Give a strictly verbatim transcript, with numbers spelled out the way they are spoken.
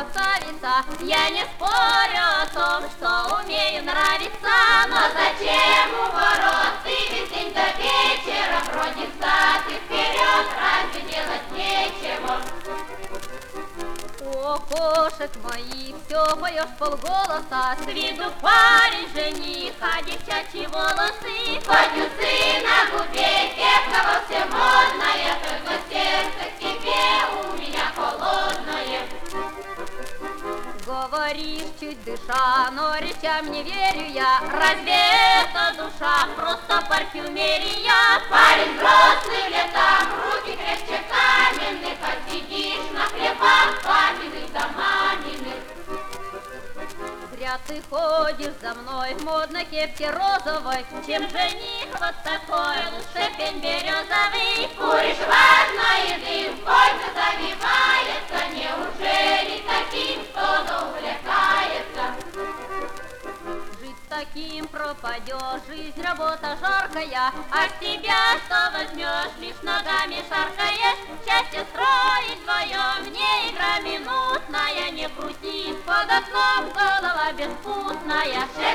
красавица. Я не спорю о том, что умею нравиться, но зачем у ворот ты весь день до вечера бродишь взад и вперед, разве делать нечего? У окошек моих все поешь полголоса, с виду парень жених, а девчачьи волосы, хоть усы на губе, кепка во все модная, только сердце к тебе у меня холодное. Говоришь, чуть дыша, но речам не верю я. Разве это душа, просто парфюмерия? Парень взрослый в летах, руки крепче каменных, а сидишь на хлебах папиных да маминых. Зря ты ходишь за мной в модной кепке розовой. Чем жених вот такой, лучше пень березовый. Куришь важной дым, кольца завивается. Неужели таким кто-то увлекается? Жить таким пропадешь, жизнь, работа жаркая, а с тебя что возьмешь, лишь ногами шаркаешь. Счастье строить вдвоем, не игра минутная, не крутись под окном, голова беспутная.